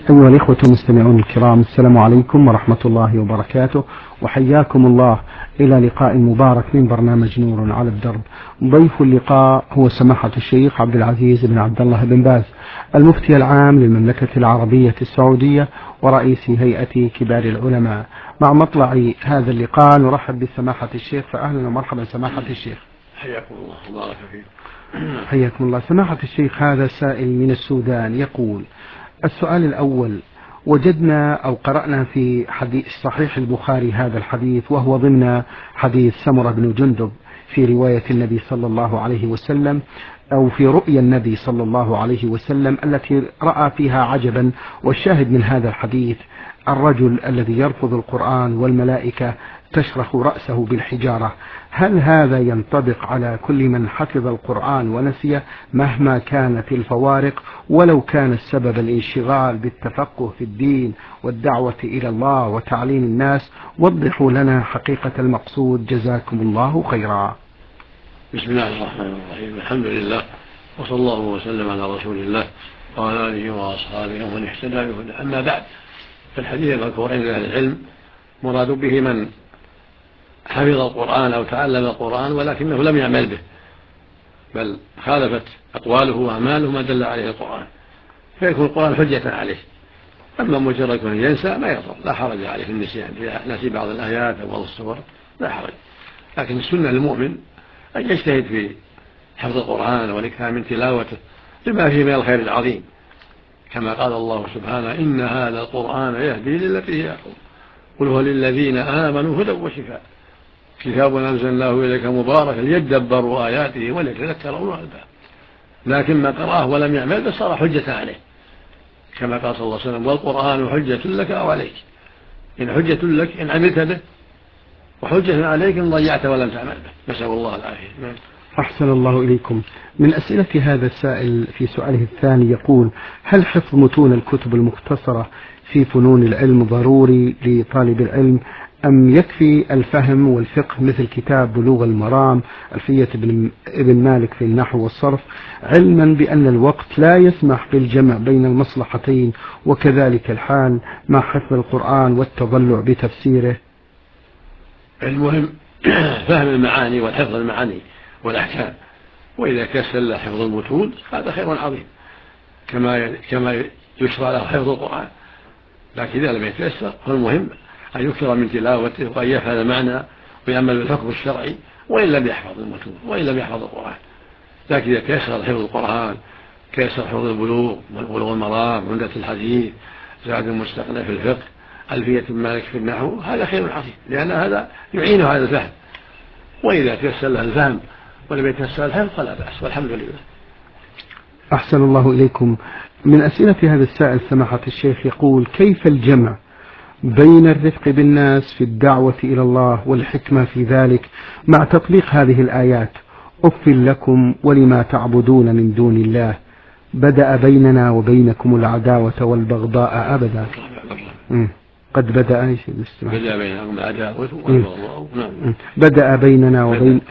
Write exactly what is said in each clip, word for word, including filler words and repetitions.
أيها الإخوة المستمعون الكرام، السلام عليكم ورحمة الله وبركاته، وحياكم الله إلى لقاء مبارك من برنامج نور على الدرب. ضيف اللقاء هو سماحة الشيخ عبد العزيز بن عبد الله بن باز، المفتي العام للمملكة العربية السعودية ورئيس هيئة كبار العلماء. مع مطلع هذا اللقاء نرحب بسماحة الشيخ، فأهلا ومرحبا سماحة الشيخ. حياكم الله وبارك فيكم. حياكم الله. سماحة الشيخ، هذا سائل من السودان يقول: السؤال الأول: وجدنا أو قرأنا في حديث صحيح البخاري هذا الحديث، وهو ضمن حديث سمرة بن جندب في رواية النبي صلى الله عليه وسلم، أو في رؤيا النبي صلى الله عليه وسلم التي رأى فيها عجبا. والشاهد من هذا الحديث الرجل الذي يرفض القرآن والملائكة تشرح رأسه بالحجارة. هل هذا ينطبق على كل من حفظ القرآن ونسيه مهما كانت الفوارق، ولو كان السبب الانشغال بالتفقه في الدين والدعوة إلى الله وتعليم الناس؟ وضحوا لنا حقيقة المقصود، جزاكم الله خيرا. بسم الله الرحمن الرحيم. الحمد لله، وصلى الله وسلم على رسول الله وعلى آله وأصحابه ومن اهتدى بهداه. أما بعد، فالحديث المذكور عند أهل العلم مراد به من حفظ القرآن أو تعلم القرآن ولكنه لم يعمل به، بل خالفت أقواله وأعماله ما دل عليه القرآن، فيكون القرآن حجة عليه. أما مجرد أن ينسى ما يضر، لا حرج عليه في النسيان، إذا نسي بعض الآيات أو بعض السور لا حرج. لكن السنة للمؤمن أن يجتهد في حفظ القرآن والإكثار من تلاوته لما فيه من الخير العظيم، كما قال الله سبحانه: إن هذا القرآن يهدي للتي هي أقوم قل هو للذين آمنوا هدى وشفاء كتاب أنزلناه إليك مبارك ليدبروا آياته وليتذكر أولو الألباب. لكن ما قرأه ولم يعمل به صار حجة عليه، كما قال صلى الله عليه وسلم: والقرآن حجة لك أو عليك. إن حجة لك إن عملت به، وحجة عليك إن ضيعت ولم تعمل به. نسأل الله العافية. أحسن الله إليكم. من أسئلة هذا السائل في سؤاله الثاني يقول: هل حفظ متون الكتب المختصرة في فنون العلم ضروري لطالب العلم، أم يكفي الفهم والفقه مثل كتاب بلوغ المرام، ألفية ابن مالك في النحو والصرف، علما بأن الوقت لا يسمح بالجمع بين المصلحتين، وكذلك الحال مع حفظ القرآن والتضلع بتفسيره؟ المهم فهم المعاني والحفظ المعاني والأحكام، وإذا تيسر له حفظ المتون هذا خير عظيم، كما كما يشرع له حفظ القرآن. لكن إذا لم يتيسر فالمهم أن يكثر من تلاوته وأن يفهم المعنى ويعمل بالحكم الشرعي، وإن لم يحفظ المتون وإن لم يحفظ القرآن. لكن إذا تيسر حفظ القرآن، تيسر حفظ البلوغ بلوغ المرام، عمدة الحديث، زاد المستقنع في الفقه، ألفية ابن مالك في النحو، هذا خير عظيم، لأن هذا يعين على الفهم. وإذا تيسر له الفهم ولم يتيسر الحفظ فلا بأس، والحمد لله. أحسن الله إليكم. من أسئلة هذا السائل سماحة الشيخ يقول: كيف الجمع بين الرفق بالناس في الدعوة إلى الله والحكمة في ذلك مع تطبيق هذه الآيات: أف لكم ولما تعبدون من دون الله بدأ بيننا وبينكم العداوة والبغضاء أبدا. قد بدأ أي شيء بدأ بينكم العداوة والبغضاء. بدأ بيننا وبين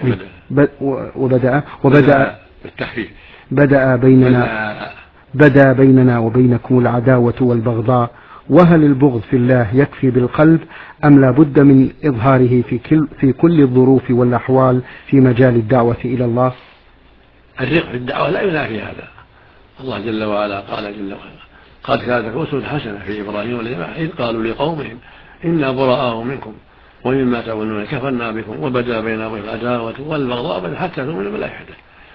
وبدأ وبدأ بالتخفيف بدأ بيننا بدأ بيننا وبينكم العداوة والبغضاء. وهل البغض في الله يكفي بالقلب، أم لا بد من إظهاره في كل, في كل الظروف والأحوال في مجال الدعوة إلى الله؟ الرق في الدعوة لا ينافي هذا. الله جل وعلا قال جل وعلا: قد كانت أسوة حسنة في إبراهيم والجماعة إذ قالوا لقومهم إنا براء منكم ومما تعبدون كفرنا بكم وبدا بيننا العداوة والبغضاء حتى تؤمنوا بالله وحده.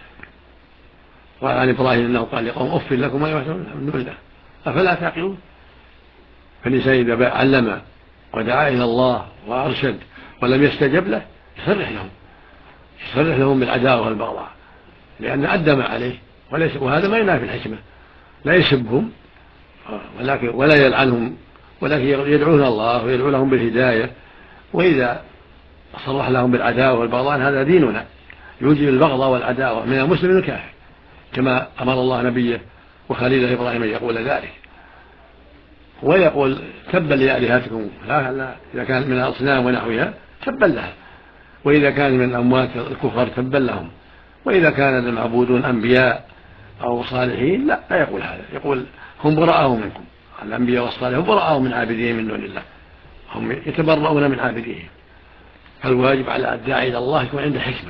وعن إبراهيم أنه قال لقوم: أف لكم ولما تعبدون من دون الله أفلا تعقلون. فالإنسان إذا علم ودعا إلى الله وأرشد ولم يستجب له يصرح لهم يصرح لهم بالعداوة والبغضاء، لأن أدى ما عليه، وليس وهذا ما ينافي الحكمة. لا يسبهم ولكن ولا يلعنهم، ولكن يدعون الله ويدعو لهم بالهداية. وإذا صرح لهم بالعداوة والبغضاء هذا ديننا يوجب البغضاء والعداوة من المسلم الكافر، كما أمر الله نبيه وخليله إبراهيم أن يقول ذلك، ويقول: تبا لآلهتكم. لا لا إذا كان من الأصنام ونحوها تبا لها، وإذا كان من الأموات الكفار تبا لهم، وإذا كان المعبودون أنبياء أو صالحين لا لا يقول هذا، يقول: هم براء منكم الأنبياء والصالحين براءوا من عابدين من دون الله، هم يتبرؤون من عابدين. فالواجب على الداعي إلى الله يكون عنده حكمة،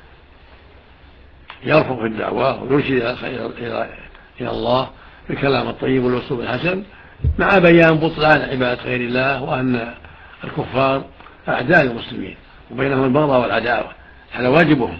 يرفق في الدعوة ويرشد إلى الله بالكلام الطيب والأسلوب الحسن، مع بيان بطلان عبادة غير الله وأن الكفار أعداء المسلمين وبينهم البغضاء والعداوة، هذا واجبهم.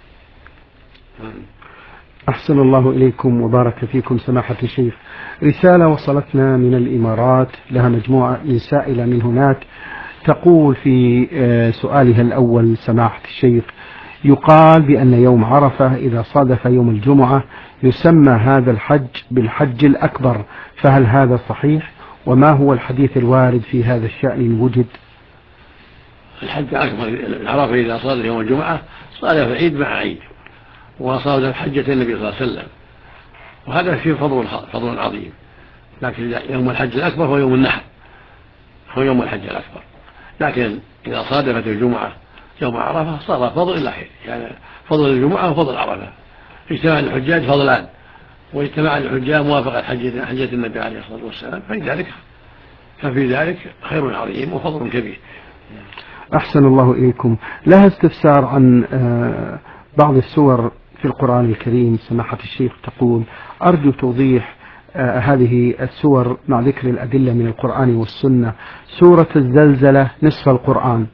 أحسن الله إليكم وبارك فيكم سماحة الشيخ. رسالة وصلتنا من الإمارات لها مجموعة من سائلة من هناك، تقول في سؤالها الأول سماحة الشيخ: يقال بأن يوم عرفة إذا صادف يوم الجمعة يسمى هذا الحج بالحج الأكبر، فهل هذا صحيح؟ وما هو الحديث الوارد في هذا الشأن إن وجد؟ الحج الأكبر عرفة إذا صادف يوم الجمعة صادف عيد مع عيد، وصادف حجة النبي صلى الله عليه وسلم، وهذا فيه فضل فضل عظيم. لكن يوم الحج الأكبر هو يوم النحر، هو يوم الحج الأكبر. لكن إذا صادفت الجمعة يوم عرفة صار فضل إلى خير، يعني فضل الجمعة وفضل عرفة. اجتماع الحجاج فضلان، واجتماع الحجاج موافقة حجة, حجة النبي عليه الصلاة والسلام، ففي ذلك ففي ذلك خير عظيم وفضل كبير. أحسن الله إليكم. لها استفسار عن بعض السور في القرآن الكريم سماحة الشيخ، تقول: أرجو توضيح هذه السور مع ذكر الأدلة من القرآن والسنة. سورة الزلزلة نصف القرآن.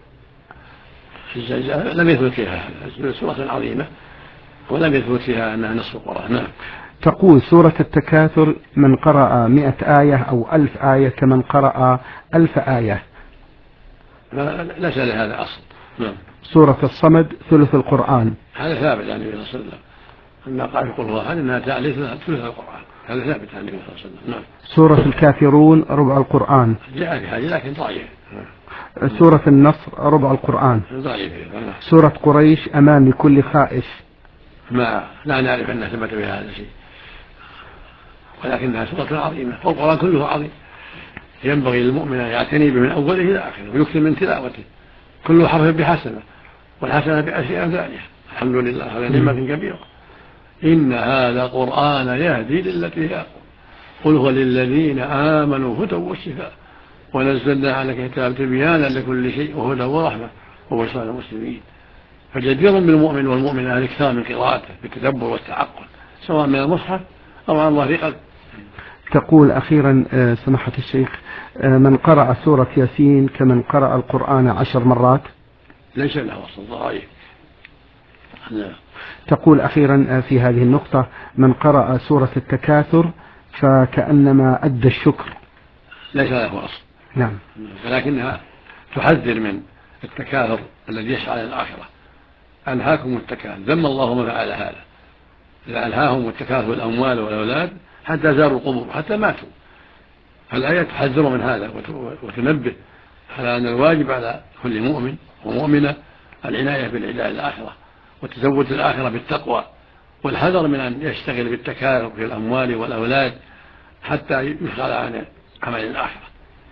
الزلزلة لم يثبت فيها، سورة عظيمة ولم يثبت فيها أنها نصف القرآن. نعم. تقول: سورة التكاثر من قرأ مئة آية أو ألف آية كمن قرأ ألف آية. ليس لهذا أصل. نعم. سورة الصمد ثلث القرآن. هذا ثابت عن النبي صلى الله عليه وسلم أن قال يقول الله عنه أنها ثلث القرآن، هذا ثابت عن النبي صلى الله عليه وسلم. نعم. سورة الكافرون ربع القرآن. جاء في هذه لكن ضعيف. سورة النصر ربع القرآن. ضعيف. سورة قريش أمان لكل خائف. ما لا نعرف أنها ثبت بها هذا الشيء، ولكنها سورة عظيمة، والقرآن كله عظيم، ينبغي للمؤمن أن يعتني به من أوله إلى آخره ويكثر من تلاوته، كل حرف بحسنة والحسنة بعشر أمثالها. الحمد لله، هذا نعمة كبيرة. إن هذا قرآن يهدي للتي هي أقوم، قل هو للذين آمنوا هدى وشفاء ونزلنا على كتاب تبيانا لكل شيء وهدى ورحمة وبشرى المسلمين. فجدير بالمؤمن والمؤمنة الاكثار من قراءته بالتدبر والتعقل، سواء من المصحف أو عن ظهر قلب. تقول أخيرا سماحة الشيخ: من قرأ سورة ياسين كمن قرأ القرآن عشر مرات. ليس له أصل ضعيف. تقول أخيرا في هذه النقطة: من قرأ سورة التكاثر فكأنما أدى الشكر. ليس له أصل. نعم. ولكنها تحذر من التكاثر الذي يسعى إلى الآخرة. ألهاكم التكاثر، ذم الله من فعل هذا، ألهاهم التكاثر الأموال والأولاد حتى زاروا القبور حتى ماتوا. فالآية تحذر من هذا وتنبه على أن الواجب على كل مؤمن ومؤمنة العناية بالعلاج الآخرة وتزود الآخرة بالتقوى، والحذر من أن يشتغل بالتكاثر في الأموال والأولاد حتى يشغل عن عمل الآخرة.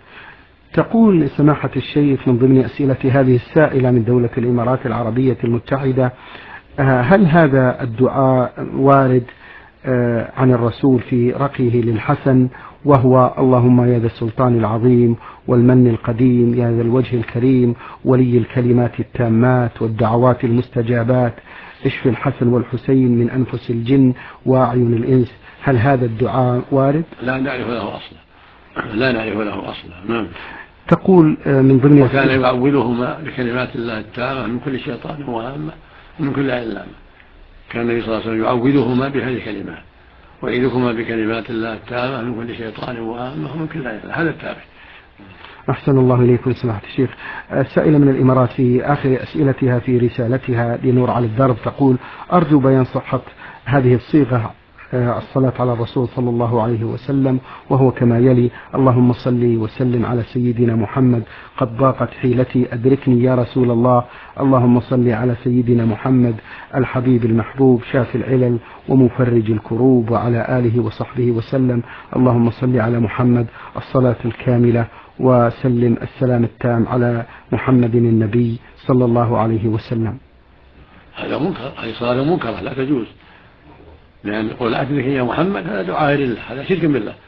تقول سماحة الشيخ من ضمن أسئلة هذه السائلة من دولة الإمارات العربية المتحدة: هل هذا الدعاء وارد عن الرسول في رقيه للحسن، وهو: اللهم يا ذا السلطان العظيم والمن القديم يا ذا الوجه الكريم ولي الكلمات التامات والدعوات المستجابات اشف الحسن والحسين من أنفس الجن وأعين الإنس، هل هذا الدعاء وارد؟ لا نعرف له أصلا، لا نعرف له أصلا. نعم. تقول من ضمن وكان يعوذهما بكلمات الله التامة من كل شيطان وهامة ومن كل علامة. كان النبي صلى الله عليه وسلم يعوذهما بهذه الكلمات: وإيدكما بكلمات الله التامة من كل شيطان وهامة ومن كل علامة. هذا التابع. أحسن الله إليكم سماحة الشيخ. السائلة من الإمارات في آخر أسئلتها في رسالتها لنور على الدرب تقول: أرجو بيان صحة هذه الصيغة الصلاة على الرسول صلى الله عليه وسلم، وهو كما يلي: اللهم صل وسلم على سيدنا محمد قد ضاقت حيلتي أدركني يا رسول الله، اللهم صل على سيدنا محمد الحبيب المحبوب شافي العلل ومفرج الكروب وعلى آله وصحبه وسلم، اللهم صل على محمد الصلاة الكاملة وسلم السلام التام على محمد النبي صلى الله عليه وسلم. هذا منكر، هذه صلاة منكرة لا تجوز، لأن قول أدركني يا محمد هذا دعاء لله، هذا شرك بالله،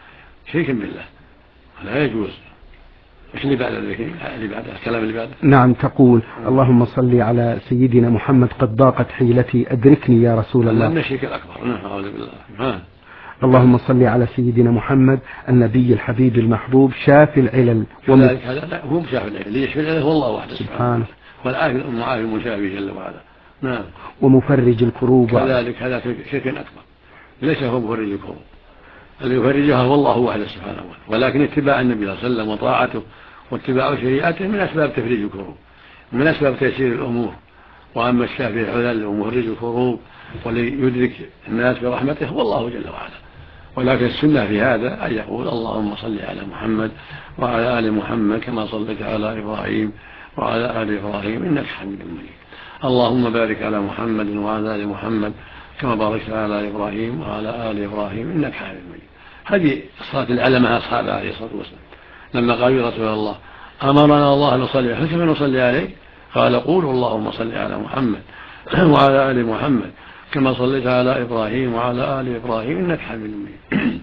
شرك بالله، لا يجوز. ايش اللي بعد الذكر اللي بعد الكلام اللي بعد؟ نعم، تقول اللهم صل على سيدنا محمد قد ضاقت حيلتي أدركني يا رسول الله. هذا الشرك الأكبر. نعم، أعوذ بالله. اللهم صل على سيدنا محمد النبي الحبيب المحبوب شافي العلل. وذلك هذا لا هو شافي العلل، اللي يشفي العلل هو الله وحده سبحانه، والعافي المعافي المشافي جل وعلا. نعم. ومفرج الكروب. كذلك هذا شرك أكبر، ليس هو مفرج الكروب، الذي يفرجها هو الله وحده سبحانه وتعالى، ولكن اتباع النبي صلى الله عليه وسلم وطاعته واتباع شريعته من أسباب تفريج الكروب، من أسباب تيسير الأمور. وأما الشافي العلل ومفرج الكروب وليدرك الناس برحمته هو الله جل وعلا. ولكن السنة في هذا أن يقول اللهم صل على محمد وعلى آل محمد كما صليت على إبراهيم وعلى آل إبراهيم إنك حميد مجيد. اللهم بارك على محمد وعلى آل محمد كما باركت على إبراهيم وعلى آل إبراهيم إنك حميد مجيد. هذه صلاة العلماء أصحاب عليه الصلاة والسلام لما قالوا يا رسول الله أمرنا الله أن نصلي عليه، كيف نصلي عليه؟ قال قولوا اللهم صل على محمد وعلى آل محمد كما صليت على إبراهيم وعلى آل إبراهيم إنك حميد مجيد.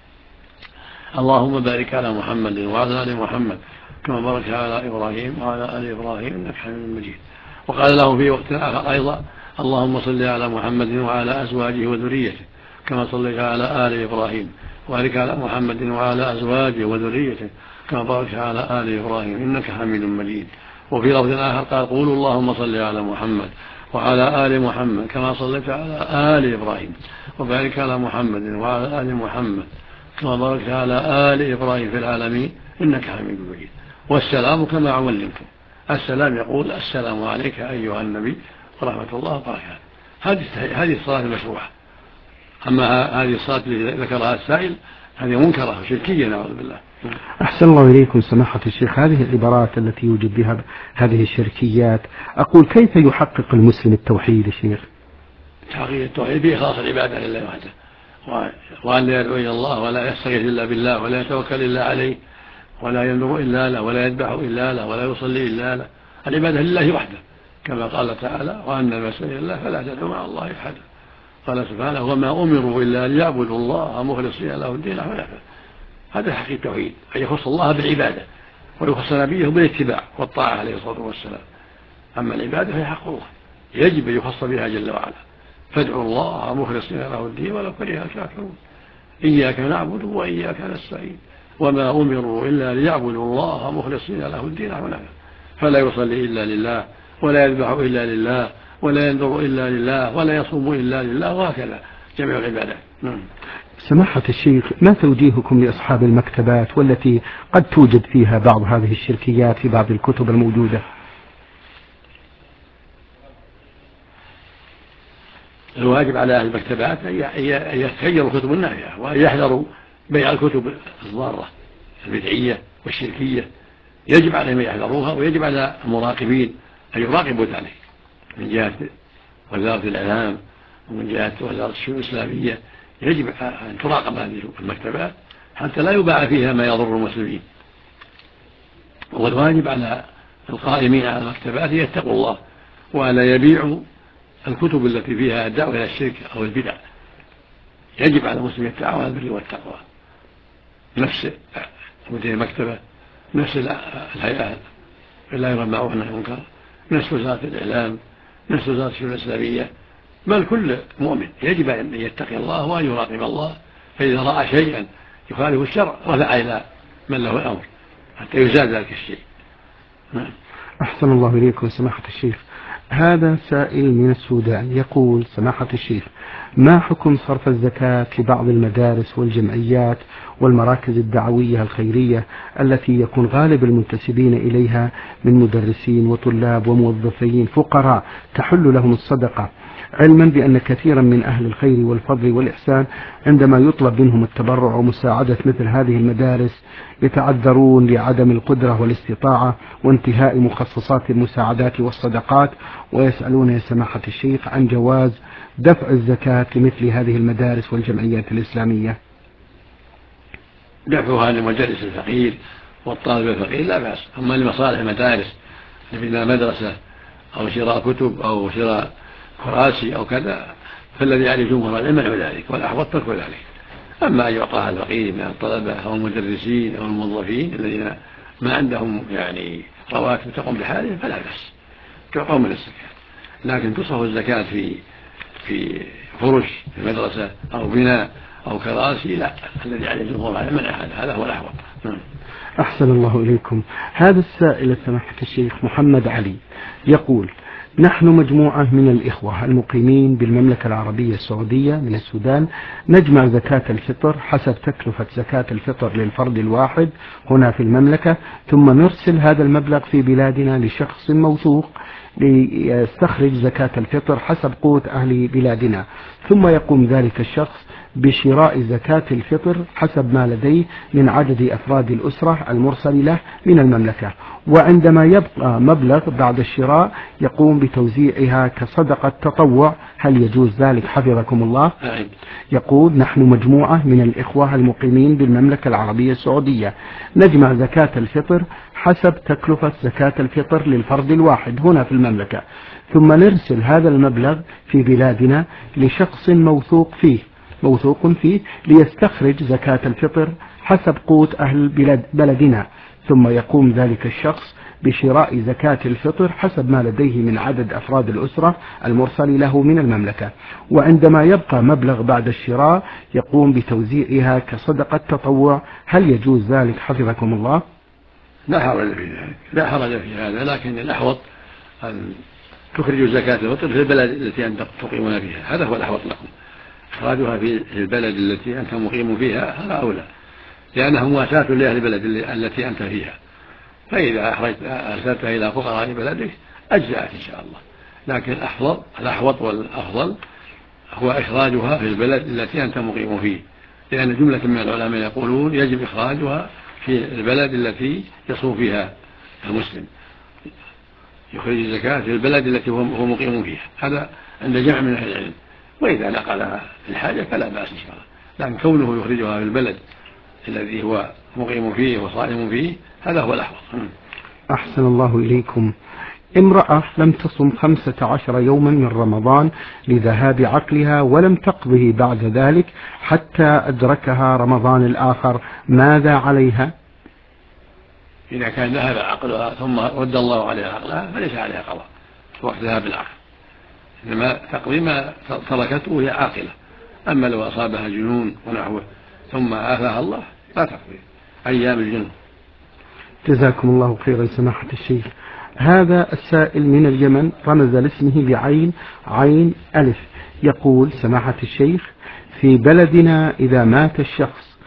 اللهم بارك على محمد وعلى آل محمد كما باركت على إبراهيم وعلى آل إبراهيم إنك حميد مجيد. وقال له في وقت آخر أيضا اللهم صل على محمد وعلى أزواجه وذريته كما صليت على آل إبراهيم وبارك على محمد وعلى أزواجه وذريته كما باركت على آل إبراهيم إنك حميد مجيد. وفي لفظ آخر قال قولوا اللهم صل على محمد وعلى آل محمد كما صليت على آل إبراهيم وبارك على محمد وعلى آل محمد كما باركت على آل إبراهيم في العالمين إنك حميد مجيد. والسلام كما علمتم، السلام يقول السلام عليك أيها النبي ورحمة الله وبركاته. هذه الصلاة المشروعة. أما هذه الصلاة التي ذكرها السائل هذه منكرة وشركية نعوذ بالله. أحسن الله إليكم سماحة الشيخ، هذه العبارات التي يوجد بها هذه الشركيات، أقول كيف يحقق المسلم التوحيد يا شيخ؟ تحقيق التوحيد بإخلاص العبادة لله وحده، وأن لا يدعو إلى الله ولا يستغيث إلا بالله ولا يتوكل إلا عليه ولا ينظر إلا له ولا يذبح إلا له ولا يصلي إلا له. العبادة لله وحده كما قال تعالى وأن المساجد لله فلا تدعوا مع الله أحدا. قال سبحانه وما أمروا إلا ليعبدوا الله مخلصين له الدين حنفاء. هذا حقيقة التوحيد، أن يخص الله بالعبادة ويخص نبيه بالاتباع والطاعة عليه الصلاة والسلام. أما العبادة فهي حق الله يجب أن يخص بها جل وعلا، فادعوا الله مخلصين له الدين ولو كره الكافرون. إياك نعبد وإياك نستعين وما أمروا إلا ليعبدوا الله مخلصين له الدين حنفاء. فلا يصلي إلا لله ولا يذبح إلا لله ولا ينظر إلا لله ولا يصوم إلا لله، وهكذا جميع العبادات. سماحة الشيخ، ما توجيهكم لأصحاب المكتبات والتي قد توجد فيها بعض هذه الشركيات في بعض الكتب الموجودة؟ الواجب على أهل المكتبات أن يتخيروا الكتب النافعة وأن يحذروا بيع الكتب الضارة البدعية والشركية. يجب عليهم أن يحذروها، ويجب على المراقبين أن يراقبوا ذلك من جهة وزارة الإعلام ومن جهة وزارة الشؤون الإسلامية. يجب أن تراقب هذه المكتبات حتى لا يباع فيها ما يضر المسلمين. والواجب على القائمين على المكتبات يتقوا الله ولا يبيعوا الكتب التي فيها الدعوة إلى الشرك أو البدع. يجب على المسلم التعاون على البر والتقوى، نفس مدير المكتبة، نفس الهيئة لا يرى بالمعروف والنهي عن المنكر، نفس وزارة الإعلام، نفس وزارة الشؤون الإسلامية، بل كل مؤمن يجب أن يتقي الله وأن يراقب الله، فإذا رأى شيئا يخالف الشرع رفع إلى من له الأمر حتى يزال ذلك الشيء. أحسن الله إليكم سماحة الشيخ. هذا سائل من السودان يقول سماحة الشيخ ما حكم صرف الزكاة لبعض المدارس والجمعيات والمراكز الدعوية الخيرية التي يكون غالب المنتسبين إليها من مدرسين وطلاب وموظفين فقراء تحل لهم الصدقة، علما بأن كثيرا من أهل الخير والفضل والإحسان عندما يطلب منهم التبرع ومساعدة مثل هذه المدارس يتعذرون لعدم القدرة والاستطاعة وانتهاء مخصصات المساعدات والصدقات، ويسألون يا سماحة الشيخ عن جواز دفع الزكاة لمثل هذه المدارس والجمعيات الإسلامية. دفعها لمدرس الفقير والطالب الفقير لا بأس، أما لمصالح المدارس لبناء مدرسة أو شراء كتب أو شراء كراسي أو كذا فالذي عليه جمهور العلم منع ذلك والأحوط ترك ذلك. أما أن يعطاها الفقير من الطلبة أو المدرسين أو الموظفين الذين ما عندهم يعني رواتب تقوم بحالهم فلا بأس تعطوا من الزكاة، لكن تصرف الزكاة في في فرش في مدرسة أو بناء أو كراسي لا، الذي عليه الجمهور على منع هذا، هذا هو الأحوط. أحسن الله إليكم. هذا السائل سماحة الشيخ محمد علي يقول: نحن مجموعة من الإخوة المقيمين بالمملكة العربية السعودية من السودان نجمع زكاة الفطر حسب تكلفة زكاة الفطر للفرد الواحد هنا في المملكة، ثم نرسل هذا المبلغ في بلادنا لشخص موثوق ليستخرج زكاة الفطر حسب قوت أهل بلادنا، ثم يقوم ذلك الشخص بشراء زكاة الفطر حسب ما لديه من عدد أفراد الأسرة المرسل له من المملكة، وعندما يبقى مبلغ بعد الشراء يقوم بتوزيعها كصدقة تطوع، هل يجوز ذلك حفظكم الله؟ يقول: نحن مجموعة من الإخوة المقيمين بالمملكة العربية السعودية نجمع زكاة الفطر حسب تكلفة زكاة الفطر للفرد الواحد هنا في المملكة، ثم نرسل هذا المبلغ في بلادنا لشخص موثوق فيه موثوق فيه ليستخرج زكاة الفطر حسب قوت أهل بلد بلدنا، ثم يقوم ذلك الشخص بشراء زكاة الفطر حسب ما لديه من عدد أفراد الأسرة المرسل له من المملكة، وعندما يبقى مبلغ بعد الشراء يقوم بتوزيعها كصدقة تطوع، هل يجوز ذلك حفظكم الله؟ لا حرج في ذلك، لا حرج في هذا، لكن الأحوط أن تخرجوا زكاة الفطر في البلد التي أنتم تقيمون فيها، هذا هو الأحوط لكم. إخراجها في البلد التي أنت مقيم فيها هذا أولى، لأنها مواساة لأهل البلد التي أنت فيها، فإذا أخرجت أرسلتها إلى فقراء بلدك أجزأت إن شاء الله، لكن الأحوط الأحوط والأفضل هو إخراجها في البلد التي أنت مقيم فيه، لأن جملة من العلماء يقولون يجب إخراجها في البلد التي يصوم فيها المسلم، يخرج الزكاة في البلد التي هو مقيم فيها، هذا عند جمع من أهل العلم، وإذا نقلها في الحاجة فلا بأس إن شاء الله، لكن كونه يخرجها في البلد الذي هو مقيم فيه وصائم فيه هذا هو الأحوط. أحسن الله إليكم. امرأة لم تصم خمسة عشر يوما من رمضان لذهاب عقلها ولم تقضه بعد ذلك حتى أدركها رمضان الآخر، ماذا عليها؟ إذا كان ذهب عقلها ثم رد الله عليها عقلها فليس عليها قضاء في وقت ذهاب العقل، إنما تقضي ما تركته وهي عاقلة، أما لو أصابها جنون ونحوه ثم عافاها الله لا تقضي أيام الجنون. جزاكم الله خيرا سماحة الشيخ. هذا السائل من اليمن رمز لاسمه بعين عين ألف يقول: سماحة الشيخ، في بلدنا إذا مات الشخص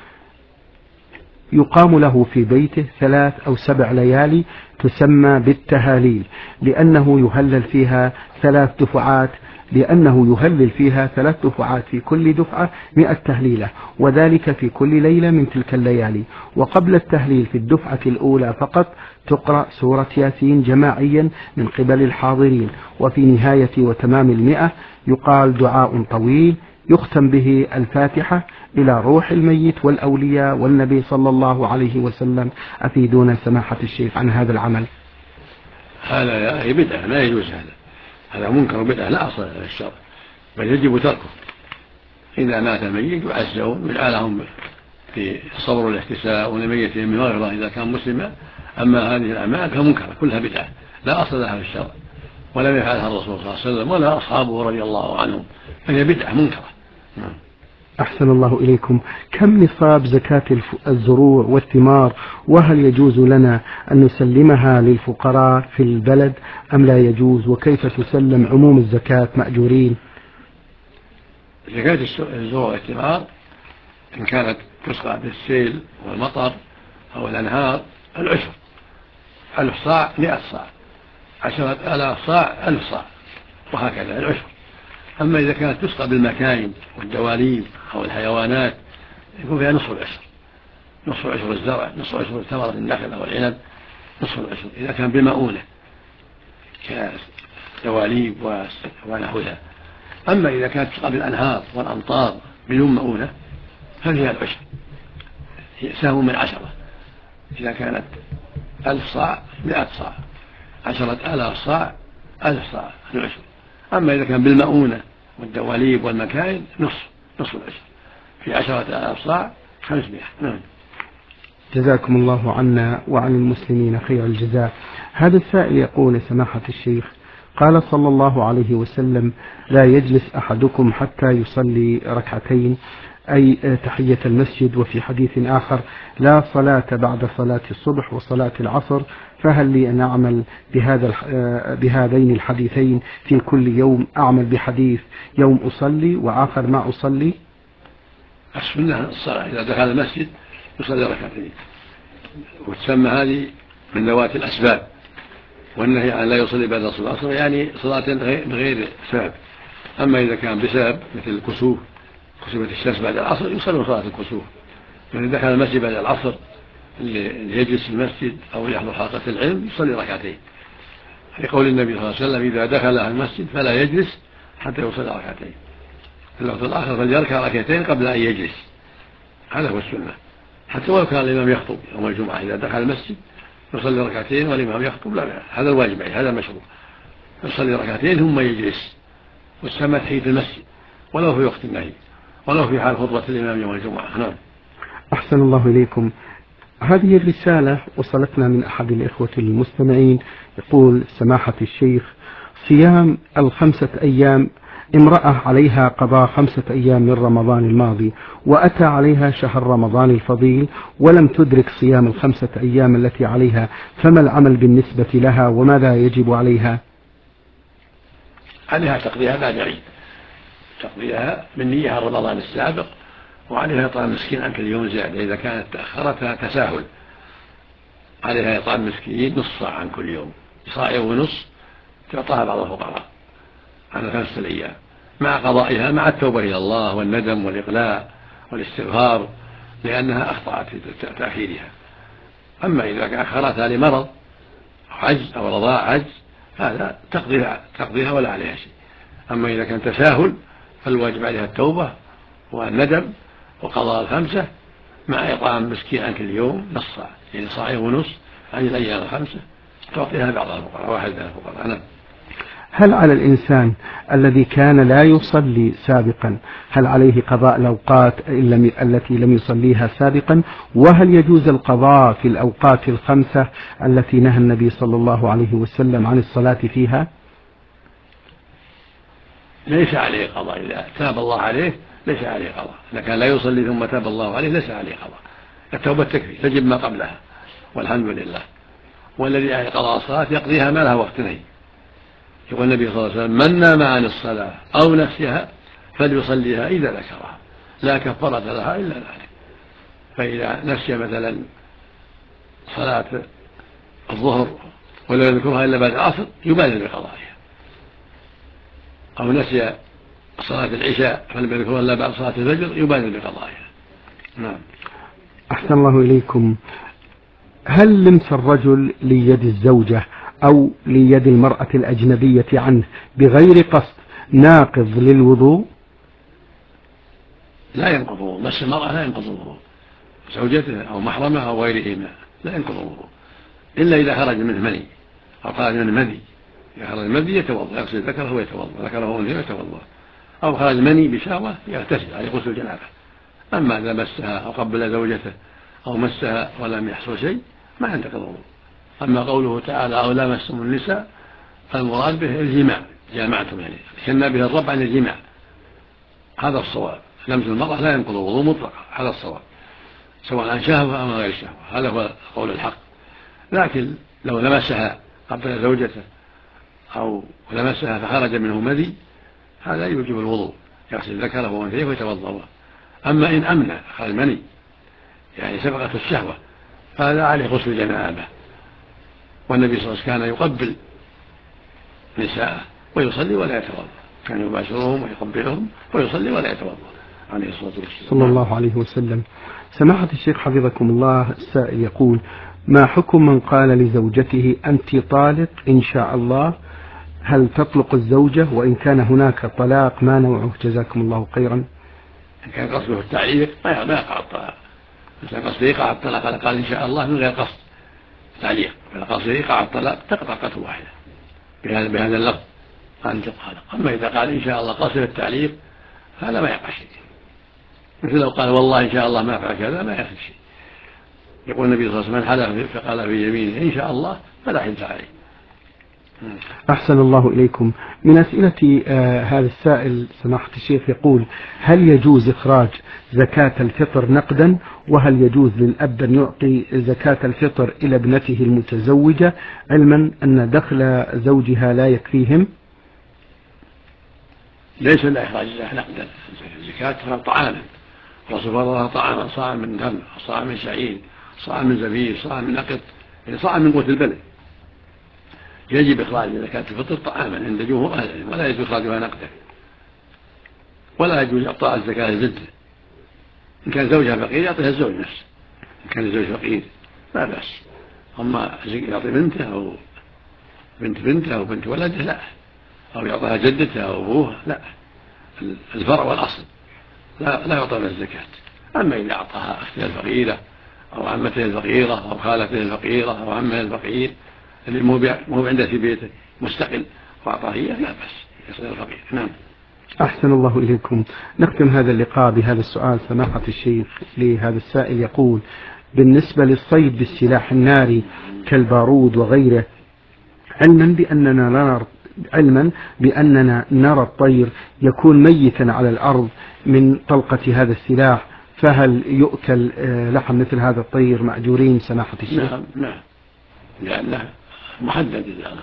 يقام له في بيته ثلاث أو سبع ليالي تسمى بالتهاليل لأنه يهلل فيها ثلاث دفعات لأنه يهلل فيها ثلاث دفعات في كل دفعة مئة تهليلة، وذلك في كل ليلة من تلك الليالي، وقبل التهليل في الدفعة الأولى فقط تقرأ سورة ياسين جماعيا من قبل الحاضرين، وفي نهاية وتمام المئة يقال دعاء طويل يختم به الفاتحة إلى روح الميت والأولياء والنبي صلى الله عليه وسلم. أفيدونا سماحة الشيخ عن هذا العمل. هذا هي بدعة لا يجوز، هذا هذا منكر بدعة لا أصل له الشرع، بل يجب تركه. إذا مات الميت يعزون ويدعى لهم في الصبر والاحتساب ولميتهم بمغفرة إذا كان مسلما، أما هذه الأعمال فمنكرة كلها بدعة لا أصل لها في الشرع، ولم يفعلها الرسول صلى الله عليه وسلم ولا أصحابه رضي الله عنهم، فهي بدعة منكرة. أحسن الله إليكم. كم نصاب زكاة الزروع والثمار، وهل يجوز لنا أن نسلمها للفقراء في البلد أم لا يجوز، وكيف تسلم عموم الزكاة مأجورين؟ زكاة الزروع والثمار إن كانت تسقى بالسيل والمطر أو الأنهار العشر، ألف صاع مئة صاع، عشرة آلاف صاع ألف صاع، وهكذا العشر. أما إذا كانت تسقى بالمكاين والدواليب أو الحيوانات يكون فيها نصف العشر، نصف عشر الزرع، نصف عشر ثمرة النخل أو العنب، نصف العشر إذا كان بمؤونة كدواليب ونحوها. أما إذا كانت تسقى بالأنهار والأمطار بدون مؤونة فهي العشر، هي سهم من عشرة، إذا كانت ألف صاع مئة صاع، عشرة آلاف صاع ألف صاع العشر. أما إذا كان بالمؤونة والدواليب والمكاين نصف نصف العشر. في عشرة آلاف صاع خمسمائة. نعم. جزاكم الله عنا وعن المسلمين خير الجزاء. هذا السائل يقول: سماحة الشيخ، قال صلى الله عليه وسلم: لا يجلس أحدكم حتى يصلي ركعتين، أي تحية المسجد. وفي حديث آخر: لا صلاة بعد صلاة الصبح وصلاة العصر. فهل لي أن أعمل بهذا بهذين الحديثين في كل يوم؟ أعمل بحديث يوم أصلي وآخر ما أصلي؟ السنة الصلاة إذا دخل المسجد يصلي ركعتين، وتسمى هذه من ذوات الأسباب، والنهي عن لا يصلي بعد صلاة العصر يعني صلاة بغير سبب. أما إذا كان بسبب مثل الكسوف، كسوفة الشمس بعد العصر، يصلي صلاة الكسوف. من دخل المسجد بعد العصر اللي يجلس في المسجد أو يحضر حلقة العلم يصلي ركعتين، لقول النبي صلى الله عليه وسلم: إذا دخل المسجد فلا يجلس حتى يصلي ركعتين. في اللفظ الآخر: فليركع ركعتين قبل أن يجلس. هذا هو السنة، حتى ولو كان الإمام يخطب يوم الجمعة، إذا دخل المسجد يصلي ركعتين والإمام يخطب، لا لا، هذا الواجب عليه، هذا المشروع. يصلي ركعتين ثم يجلس، والسمى تحية المسجد ولو في وقت النهي، ولو في حال خطبة الإمام يوم الجمعة. نعم. أحسن الله إليكم. هذه الرسالة وصلتنا من أحد الإخوة المستمعين، يقول: سماحة الشيخ، صيام الخمسة أيام، امرأة عليها قضاء خمسة أيام من رمضان الماضي، وأتى عليها شهر رمضان الفضيل ولم تدرك صيام الخمسة أيام التي عليها، فما العمل بالنسبة لها وماذا يجب عليها؟ عليها تقضيها بعد عيد، تقضيها بالنية عن رمضان السابق، وعليها إطعام مسكين عن كل يوم زيادة إذا كانت تأخرتها تساهل. عليها إطعام مسكين نصف صاع عن كل يوم، صاع ونصف تعطاها بعض الفقراء على خمسة الأيام، مع قضائها مع التوبة إلى الله والندم والإقلاع والاستغفار لأنها أخطأت في تأخيرها. أما إذا أخرتها لمرض أو عجز أو رضاع عجز هذا تقضيها, تقضيها ولا عليها شيء. أما إذا كان تساهل فالواجب عليها التوبة والندم وقضاء الخمسة مع إطعام مسكين عن كل يوم نص صاع، يعني صاع ونصف عن الأيام الخمسة، تعطيها بعض الفقراء واحد من الفقراء. نعم. هل على الإنسان الذي كان لا يصلي سابقا هل عليه قضاء الأوقات التي لم يصليها سابقا؟ وهل يجوز القضاء في الأوقات الخمسة التي نهى النبي صلى الله عليه وسلم عن الصلاة فيها؟ ليس عليه قضاء، إذا تاب الله عليه ليس عليه قضاء. إذا كان لا يصلي ثم تاب الله عليه ليس عليه قضاء، التوبة تكفي، تجب ما قبلها والحمد لله. والذي عليه قضاء الصلاة يقضيها ما لها وقت نهي. يقول النبي صلى الله عليه وسلم: من نام عن الصلاة أو نسيها فليصليها إذا ذكرها، لا كفارة لها إلا ذلك. فإذا نسي مثلا صلاة الظهر ولا يذكرها إلا بعد العصر يبادر بقضائها، أو نسي صلاة العشاء فلم يذكرها إلا بعد صلاة الفجر يبادر بقضائها. نعم. أحسن الله إليكم. هل لمس الرجل ليد الزوجة أو ليد المرأة الأجنبية عنه بغير قصد ناقض للوضوء؟ لا ينقض الوضوء، مس المرأة لا ينقض الوضوء، زوجته أو محرمها أو غيرهما لا ينقض الوضوء، إلا إذا خرج منه مني أو خرج منه مذي. إذا خرج مني يتوضأ، يغسل ذكره ويتوضأ، ذكره أنثى يتوضأ، أو خرج مني بشهوة يغتسل عليه غسل الجنابة. أما إذا مسها أو قبل زوجته أو مسها ولم يحصل شيء ما ينتقض الوضوء. أما قوله تعالى: أو لامستم النساء، فالمراد به الجماع، جامعتم يعني كنا به الرب عن الجماع، هذا الصواب. لمس المرأة لا ينقض الوضوء مطلقا، هذا الصواب، سواء عن شهوة أو غير شهوة، هذا هو قول الحق. لكن لو لمسها قبل زوجته أو لمسها فخرج منه مذي هذا يوجب الوضوء، يغسل ذكره وأنثيه ويتوضأ. أما إن أمنع خرج مني يعني سبقت الشهوة فهذا عليه غسل جنابه. والنبي صلى الله عليه وسلم كان يقبل نساءه ويصلي ولا يتوضأ، كان يباشرهم ويقبلهم ويصلي ولا يتوضأ عليه الصلاة والسلام صلى الله عليه وسلم. سماحة الشيخ حفظكم الله، السائل يقول: ما حكم من قال لزوجته أنت طالق إن شاء الله؟ هل تطلق الزوجة؟ وإن كان هناك طلاق ما نوعه؟ جزاكم الله خيرا. إن كان قصده التعليق ما يقع الطلاق، إن كان قصده يقع الطلاق قال إن شاء الله من غير قصد تعليق، إذا قصده يقع الطلاق تقطع قطعة واحدة بهذا بهذا اللفظ قال أنت طالق. أما إذا قال إن شاء الله قصد التعليق هذا ما يقع شيء. مثل لو قال والله إن شاء الله ما أفعل كذا ما يأخذ شيء. يقول النبي صلى الله عليه وسلم من حلف فقال في يمينه إن شاء الله فلا حنث عليه. أحسن الله إليكم. من أسئلة آه هذا السائل سماحة الشيخ يقول: هل يجوز إخراج زكاة الفطر نقدا؟ وهل يجوز للأب أن يعطي زكاة الفطر إلى ابنته المتزوجة علما أن دخل زوجها لا يكفيهم؟ ليس لا إخراج نقدا، الزكاة طعاما، الرسول فرضها طعاما، صاع من تمر، صاع من شعير، صاع من زبيب، صاع من نقط، يعني صاع من قوت البلد. يجب إخراج زكاة الفطر طعاما عند جمهور أهل العلم، ولا يجوز إخراجها نقدا، ولا يجوز إعطاء الزكاة لزوجها. إن كان زوجها فقير يعطيها الزوج نفسه، إن كان الزوج فقير لا بأس. أما يعطي بنته أو بنت بنته أو بنت ولده لا، أو يعطيها جدته أو أبوه لا، الفرع والأصل لا لا يعطى لها الزكاة. أما إذا أعطاها أختها الفقيرة أو عمته الفقيرة أو خالته الفقيرة أو عمها الفقير اللي مو عنده في بيته مستقل وأعطاه إياه لا بأس، يصير الفقير. نعم. أحسن الله إليكم. نختم هذا اللقاء بهذا السؤال سماحة الشيخ لهذا السائل يقول: بالنسبة للصيد بالسلاح الناري كالبارود وغيره، علما بأننا نرى علما بأننا نرى الطير يكون ميتا على الأرض من طلقة هذا السلاح، فهل يؤكل لحم مثل هذا الطير مأجورين سماحة الشيخ؟ نعم نعم، لأنه محدد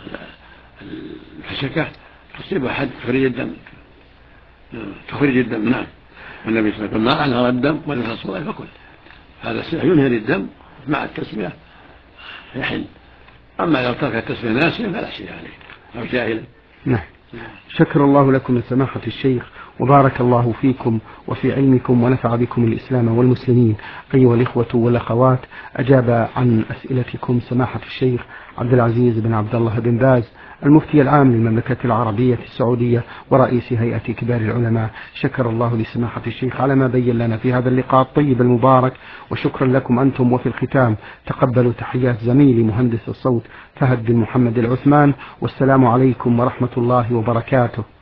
الحشكة تصيب حد تخرج الدم، تخرج الدم. نعم. والنبي صلى الله عليه وسلم ما أنهر الدم ولم الصلاة فكل هذا السلاح ينهر الدم مع التسمية يحل. أما لو ترك التسمية ناسيا فلا شيء عليه أو جاهلا. نعم. شكر الله لكم سماحة الشيخ، وبارك الله فيكم وفي علمكم، ونفع بكم الإسلام والمسلمين. أيها الإخوة والأخوات، أجاب عن أسئلتكم سماحة الشيخ عبد العزيز بن عبد الله بن باز، المفتي العام للمملكة العربية السعودية ورئيس هيئة كبار العلماء. شكر الله لسماحة الشيخ على ما بين لنا في هذا اللقاء الطيب المبارك، وشكرا لكم أنتم. وفي الختام تقبلوا تحيات زميلي مهندس الصوت فهد بن محمد العثمان، والسلام عليكم ورحمة الله وبركاته.